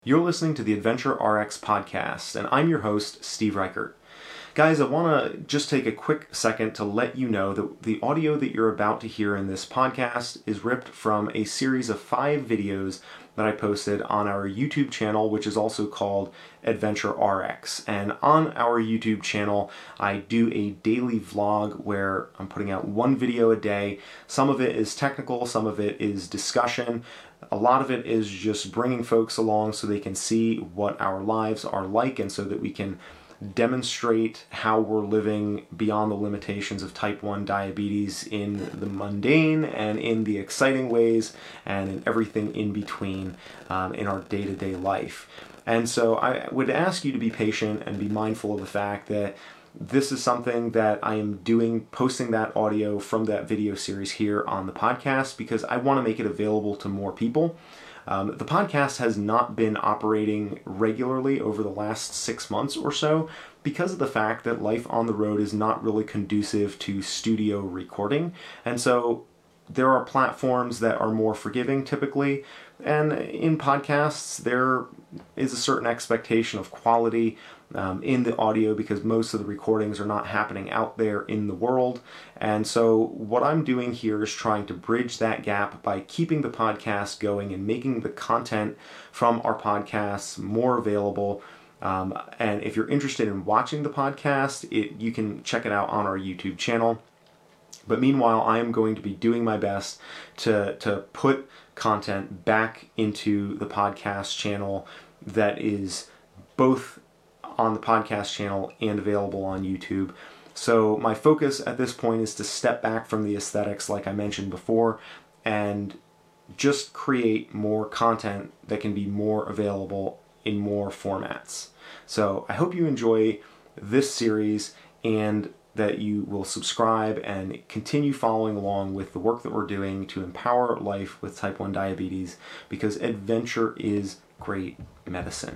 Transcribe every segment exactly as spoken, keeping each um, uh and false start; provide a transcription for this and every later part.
You're listening to the Adventure R X podcast, and I'm your host, Steve Reichert. Guys, I want to just take a quick second to let you know that the audio that you're about to hear in this podcast is ripped from a series of five videos that I posted on our YouTube channel, which is also called Adventure R X. And on our YouTube channel, I do a daily vlog where I'm putting out one video a day. Some of it is technical, some of it is discussion. A lot of it is just bringing folks along so they can see what our lives are like and so that we can demonstrate how we're living beyond the limitations of type one diabetes in the mundane and in the exciting ways and in everything in between um, in our day-to-day life. And so I would ask you to be patient and be mindful of the fact that this is something that I am doing, posting that audio from that video series here on the podcast because I want to make it available to more people. Um, the podcast has not been operating regularly over the last six months or so because of the fact that life on the road is not really conducive to studio recording. And so there are platforms that are more forgiving typically, and in podcasts there is a certain expectation of quality um, in the audio because most of the recordings are not happening out there in the world. And so what I'm doing here is trying to bridge that gap by keeping the podcast going and making the content from our podcasts more available. Um, and if you're interested in watching the podcast, it, you can check it out on our YouTube channel. But meanwhile, I am going to be doing my best to, to put content back into the podcast channel that is both on the podcast channel and available on YouTube. So my focus at this point is to step back from the aesthetics like I mentioned before and just create more content that can be more available in more formats. So I hope you enjoy this series and that you will subscribe and continue following along with the work that we're doing to empower life with type one diabetes because adventure is great medicine.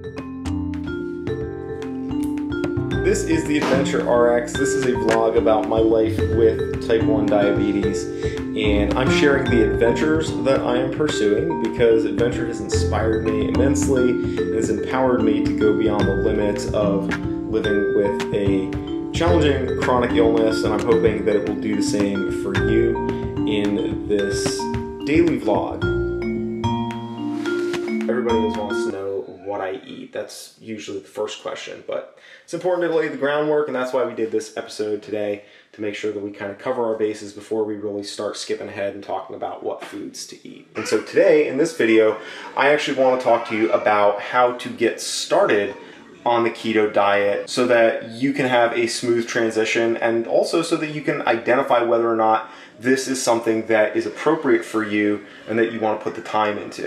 This is the Adventure R X. This is a vlog about my life with type one diabetes, and I'm sharing the adventures that I am pursuing because adventure has inspired me immensely. It has empowered me to go beyond the limits of living with a challenging chronic illness, and I'm hoping that it will do the same for you in this daily vlog. Everybody always wants to know what I eat. That's usually the first question, but it's important to lay the groundwork, and that's why we did this episode today, to make sure that we kind of cover our bases before we really start skipping ahead and talking about what foods to eat. And so today, in this video, I actually want to talk to you about how to get started on the keto diet so that you can have a smooth transition, and also so that you can identify whether or not this is something that is appropriate for you and that you want to put the time into.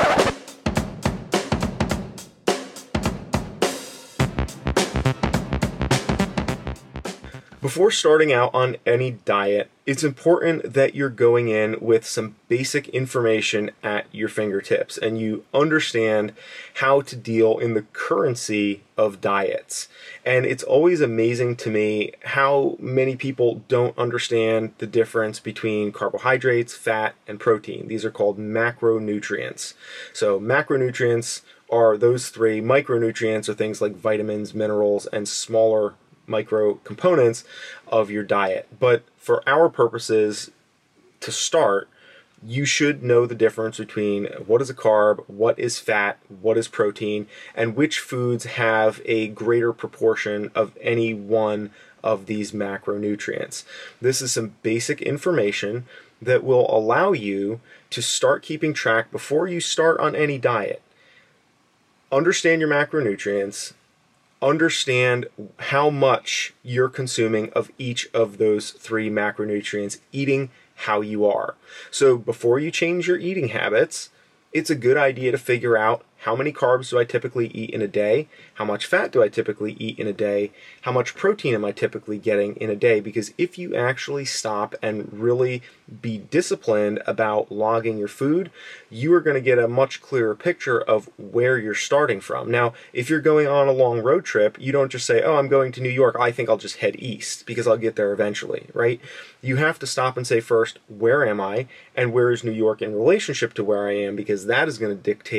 Before starting out on any diet, it's important that you're going in with some basic information at your fingertips and you understand how to deal in the currency of diets. And it's always amazing to me how many people don't understand the difference between carbohydrates, fat, and protein. These are called macronutrients. So macronutrients are those three. Micronutrients are things like vitamins, minerals, and smaller micro components of your diet. But for our purposes, to start, you should know the difference between what is a carb, what is fat, what is protein, and which foods have a greater proportion of any one of these macronutrients. This is some basic information that will allow you to start keeping track before you start on any diet. Understand your macronutrients. Understand how much you're consuming of each of those three macronutrients, eating how you are. So before you change your eating habits, it's a good idea to figure out how many carbs do I typically eat in a day, how much fat do I typically eat in a day, how much protein am I typically getting in a day, because if you actually stop and really be disciplined about logging your food, you are going to get a much clearer picture of where you're starting from. Now, if you're going on a long road trip, you don't just say, oh, I'm going to New York, I think I'll just head east because I'll get there eventually, right? You have to stop and say first, where am I, and where is New York in relationship to where I am, because that is going to dictate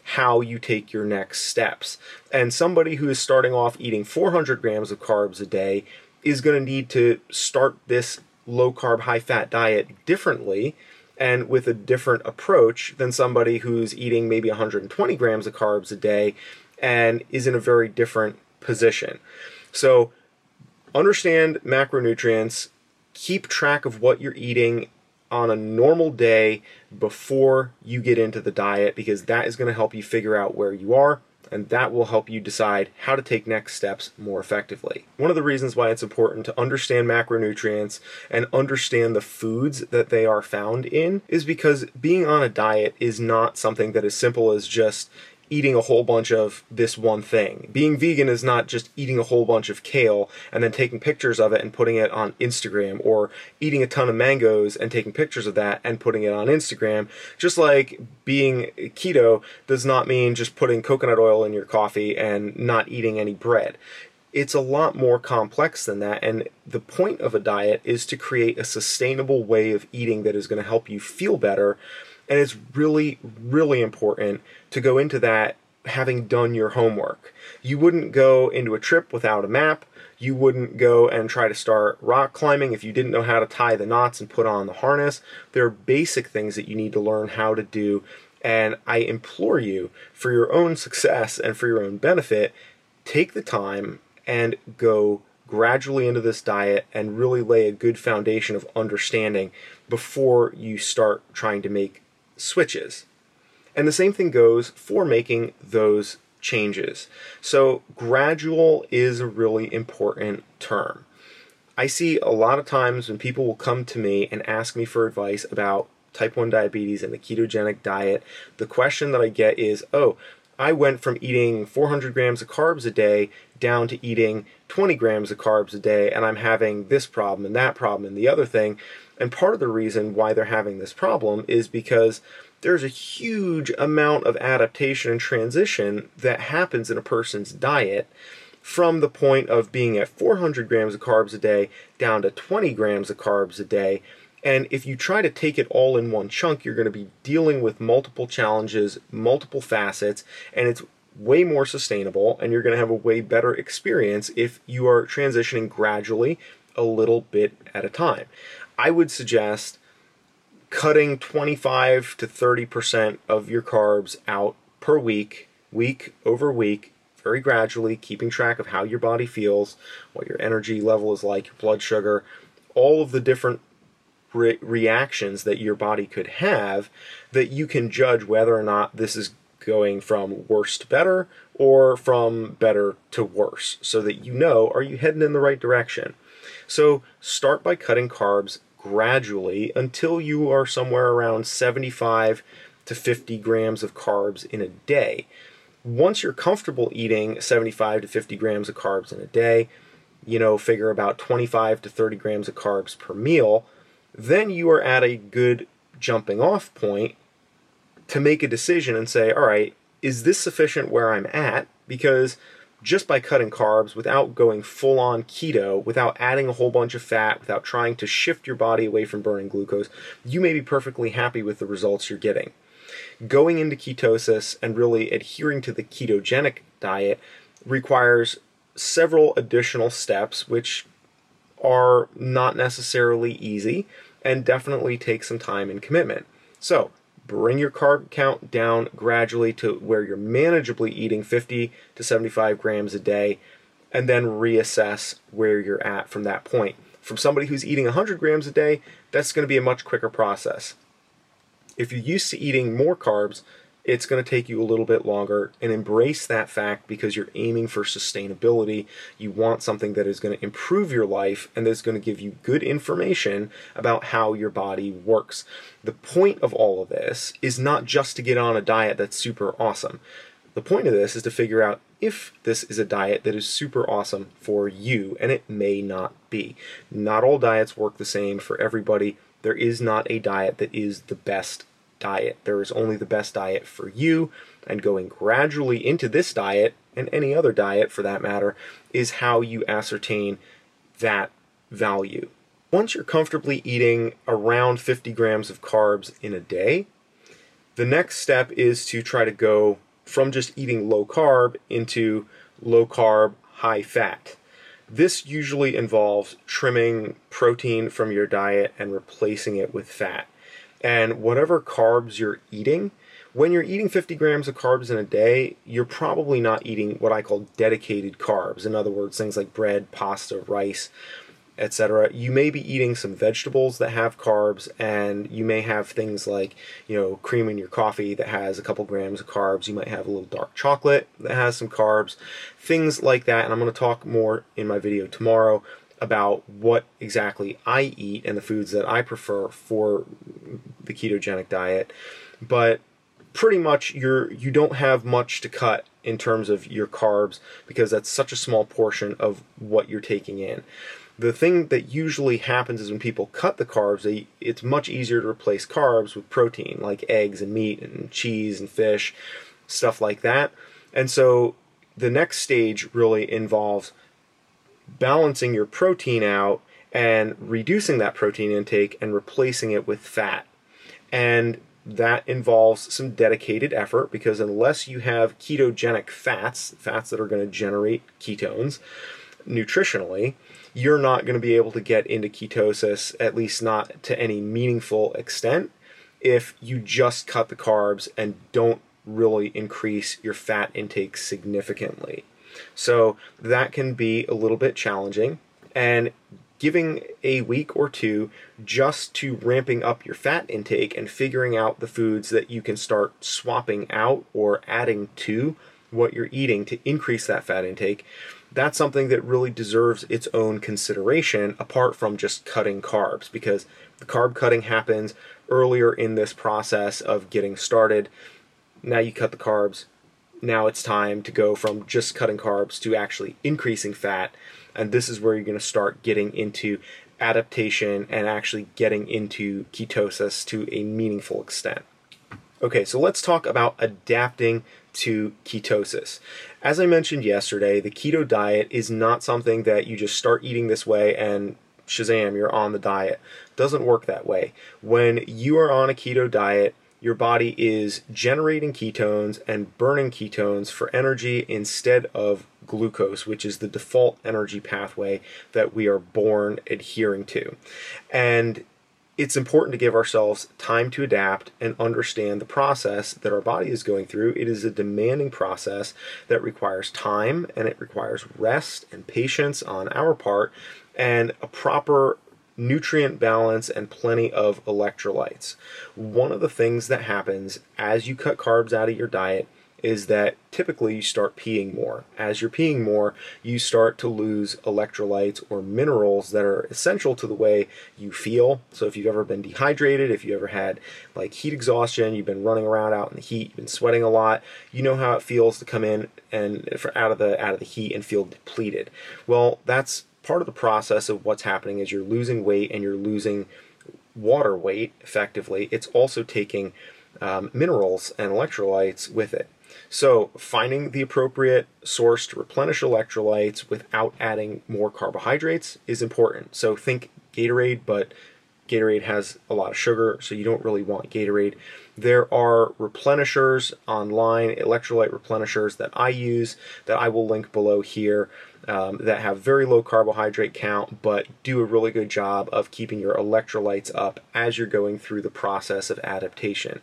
how you take your next steps. And somebody who is starting off eating four hundred grams of carbs a day is going to need to start this low-carb, high-fat diet differently and with a different approach than somebody who's eating maybe one hundred twenty grams of carbs a day and is in a very different position. So understand macronutrients, keep track of what you're eating on a normal day before you get into the diet, because that is going to help you figure out where you are, and that will help you decide how to take next steps more effectively. One of the reasons why it's important to understand macronutrients and understand the foods that they are found in is because being on a diet is not something that is simple as just eating a whole bunch of this one thing. Being vegan is not just eating a whole bunch of kale and then taking pictures of it and putting it on Instagram, or eating a ton of mangoes and taking pictures of that and putting it on Instagram. Just like being keto does not mean just putting coconut oil in your coffee and not eating any bread. It's a lot more complex than that, and the point of a diet is to create a sustainable way of eating that is going to help you feel better. And it's really, really important to go into that having done your homework. You wouldn't go into a trip without a map. You wouldn't go and try to start rock climbing if you didn't know how to tie the knots and put on the harness. There are basic things that you need to learn how to do. And I implore you, for your own success and for your own benefit, take the time and go gradually into this diet and really lay a good foundation of understanding before you start trying to make switches. And the same thing goes for making those changes. So gradual is a really important term. I see a lot of times when people will come to me and ask me for advice about type one diabetes and the ketogenic diet, the question that I get is, oh, I went from eating four hundred grams of carbs a day down to eating twenty grams of carbs a day, and I'm having this problem and that problem and the other thing. And part of the reason why they're having this problem is because there's a huge amount of adaptation and transition that happens in a person's diet from the point of being at four hundred grams of carbs a day down to twenty grams of carbs a day. And if you try to take it all in one chunk, you're going to be dealing with multiple challenges, multiple facets, and it's way more sustainable, and you're going to have a way better experience if you are transitioning gradually, a little bit at a time. I would suggest cutting twenty-five to thirty percent of your carbs out per week, week over week, very gradually, keeping track of how your body feels, what your energy level is like, your blood sugar, all of the different re- reactions that your body could have, that you can judge whether or not this is going from worse to better or from better to worse, so that you know, are you heading in the right direction? So start by cutting carbs gradually until you are somewhere around seventy-five to fifty grams of carbs in a day. Once you're comfortable eating seventy-five to fifty grams of carbs in a day, you know, figure about twenty-five to thirty grams of carbs per meal, then you are at a good jumping off point to make a decision and say, all right, is this sufficient where I'm at? Because just by cutting carbs, without going full on keto, without adding a whole bunch of fat, without trying to shift your body away from burning glucose, you may be perfectly happy with the results you're getting. Going into ketosis and really adhering to the ketogenic diet requires several additional steps, which are not necessarily easy and definitely take some time and commitment. So bring your carb count down gradually to where you're manageably eating fifty to seventy-five grams a day, and then reassess where you're at from that point. From somebody who's eating one hundred grams a day, that's going to be a much quicker process. If you're used to eating more carbs, it's going to take you a little bit longer, and embrace that fact because you're aiming for sustainability. You want something that is going to improve your life and that's going to give you good information about how your body works. The point of all of this is not just to get on a diet that's super awesome. The point of this is to figure out if this is a diet that is super awesome for you, and it may not be. Not all diets work the same for everybody. There is not a diet that is the best diet. There is only the best diet for you, and going gradually into this diet, and any other diet for that matter, is how you ascertain that value. Once you're comfortably eating around fifty grams of carbs in a day, the next step is to try to go from just eating low carb into low carb, high fat. This usually involves trimming protein from your diet and replacing it with fat. And whatever carbs you're eating, when you're eating fifty grams of carbs in a day, you're probably not eating what I call dedicated carbs. In other words, things like bread, pasta, rice, et cetera. You may be eating some vegetables that have carbs, and you may have things like, you know, cream in your coffee that has a couple grams of carbs. You might have a little dark chocolate that has some carbs, things like that. And I'm going to talk more in my video tomorrow about what exactly I eat and the foods that I prefer for the ketogenic diet. But pretty much you're you don't have much to cut in terms of your carbs, because that's such a small portion of what you're taking in. The thing that usually happens is when people cut the carbs, they, it's much easier to replace carbs with protein, like eggs and meat and cheese and fish, stuff like that. And so the next stage really involves balancing your protein out and reducing that protein intake and replacing it with fat. And that involves some dedicated effort, because unless you have ketogenic fats, fats that are going to generate ketones nutritionally, you're not going to be able to get into ketosis, at least not to any meaningful extent, if you just cut the carbs and don't really increase your fat intake significantly. So that can be a little bit challenging, and giving a week or two just to ramping up your fat intake and figuring out the foods that you can start swapping out or adding to what you're eating to increase that fat intake, that's something that really deserves its own consideration apart from just cutting carbs, because the carb cutting happens earlier in this process of getting started. Now you cut the carbs. Now it's time to go from just cutting carbs to actually increasing fat. And this is where you're going to start getting into adaptation and actually getting into ketosis to a meaningful extent. Okay, so let's talk about adapting to ketosis. As I mentioned yesterday, the keto diet is not something that you just start eating this way and shazam, you're on the diet. It doesn't work that way. When you are on a keto diet, your body is generating ketones and burning ketones for energy instead of glucose, which is the default energy pathway that we are born adhering to. And it's important to give ourselves time to adapt and understand the process that our body is going through. It is a demanding process that requires time, and it requires rest and patience on our part, and a proper nutrient balance and plenty of electrolytes. One of the things that happens as you cut carbs out of your diet is that typically you start peeing more. As you're peeing more, you start to lose electrolytes or minerals that are essential to the way you feel. So if you've ever been dehydrated, if you ever had like heat exhaustion, you've been running around out in the heat, you've been sweating a lot, you know how it feels to come in and for out of the out of the heat and feel depleted. Well, that's part of the process of what's happening is you're losing weight and you're losing water weight effectively. It's also taking um, minerals and electrolytes with it. So finding the appropriate source to replenish electrolytes without adding more carbohydrates is important. So think Gatorade, but Gatorade has a lot of sugar, so you don't really want Gatorade. There are replenishers online, electrolyte replenishers that I use that I will link below here um, that have very low carbohydrate count, but do a really good job of keeping your electrolytes up as you're going through the process of adaptation.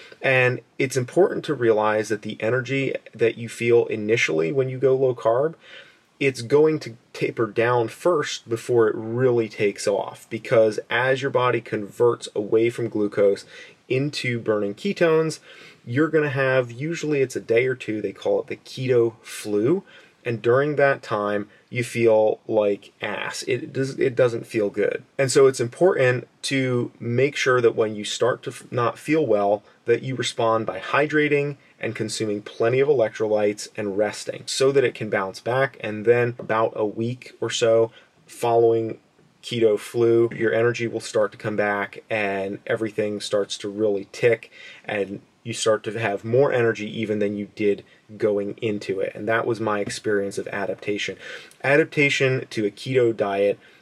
And it's important to realize that the energy that you feel initially when you go low carb, it's going to taper down first before it really takes off, because as your body converts away from glucose into burning ketones, you're going to have, usually it's a day or two, they call it the keto flu, and during that time you feel like ass. It does it doesn't feel good. And so it's important to make sure that when you start to not feel well, that you respond by hydrating and consuming plenty of electrolytes and resting so that it can bounce back. And then about a week or so following keto flu, your energy will start to come back and everything starts to really tick, and you start to have more energy even than you did going into it. And that was my experience of adaptation. Adaptation to a keto diet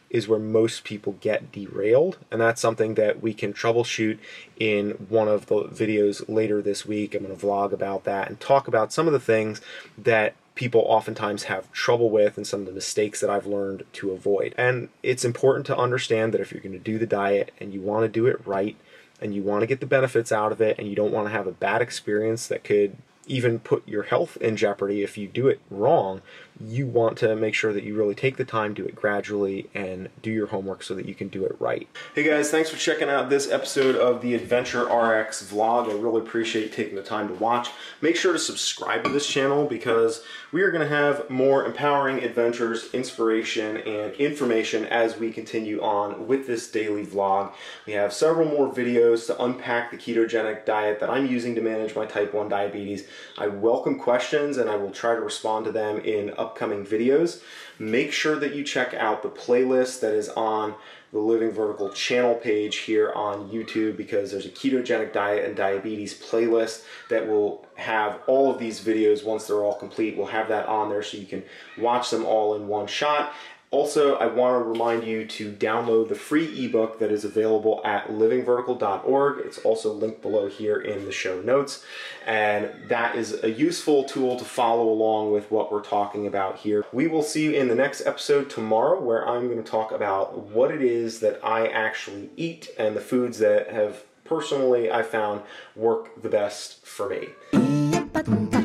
is where most people get derailed, and that's something that we can troubleshoot in one of the videos later this week. I'm going to vlog about that and talk about some of the things that people oftentimes have trouble with and some of the mistakes that I've learned to avoid. And it's important to understand that if you're going to do the diet and you want to do it right and you want to get the benefits out of it and you don't want to have a bad experience that could even put your health in jeopardy if you do it wrong, you want to make sure that you really take the time, do it gradually, and do your homework so that you can do it right. Hey guys, thanks for checking out this episode of the Adventure R X vlog. I really appreciate taking the time to watch. Make sure to subscribe to this channel because we are going to have more empowering adventures, inspiration, and information as we continue on with this daily vlog. We have several more videos to unpack the ketogenic diet that I'm using to manage my type one diabetes. I welcome questions and I will try to respond to them in upcoming videos. Make sure that you check out the playlist that is on the Living Vertical channel page here on YouTube, because there's a ketogenic diet and diabetes playlist that will have all of these videos. Once they're all complete, we'll have that on there so you can watch them all in one shot. Also, I want to remind you to download the free ebook that is available at living vertical dot org. It's also linked below here in the show notes. And that is a useful tool to follow along with what we're talking about here. We will see you in the next episode tomorrow, where I'm going to talk about what it is that I actually eat and the foods that have personally I found work the best for me.